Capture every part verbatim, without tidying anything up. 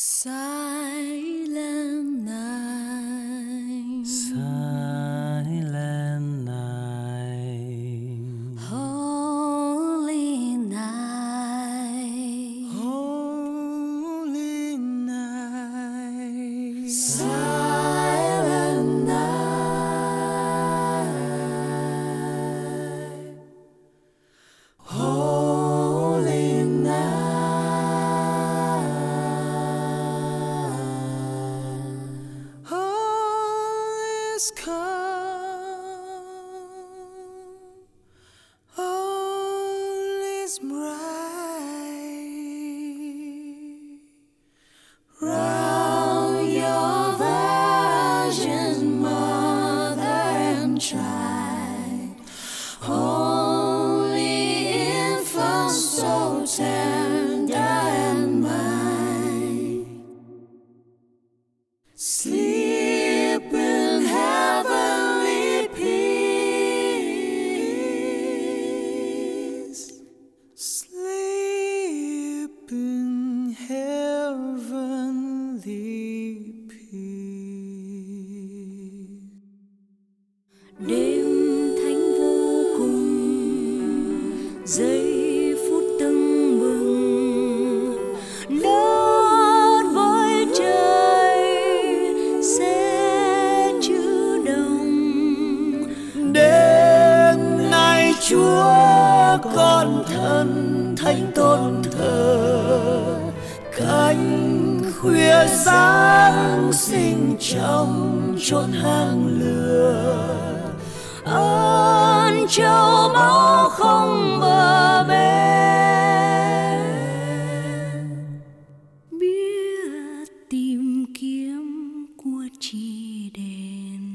Silent night, Silent night, holy night, holy night, silent night, holy night. Calm, all is bright. Round your virgin mother and child, holy infant, so tender and mild, sleep in heavenly peace. Sleep in heavenly peace. Đêm thánh vô cùng, giây phút tưng bừng, đất với trời sẽ chữ đồng. Đêm nay Chúa con thân thánh tôn thờ, cánh khuya Giáng sinh trong chốn hang lửa. Ơn châu báu không bờ bến, biết tìm kiếm của chỉ đền.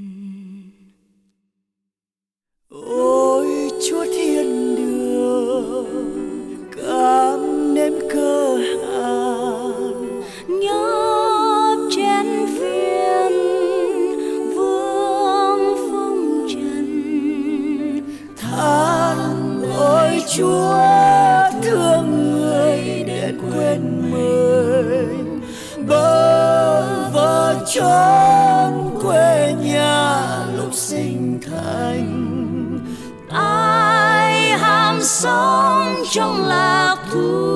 Ôi Chúa thiên đường, cam nếm cơ hàn, Nhấp chén phiền vương phong trần. than ôi Chúa thương người để quên mình, bơ vơ chốn quê nhà lúc sinh thành. Ai ham sống trong lạc thú,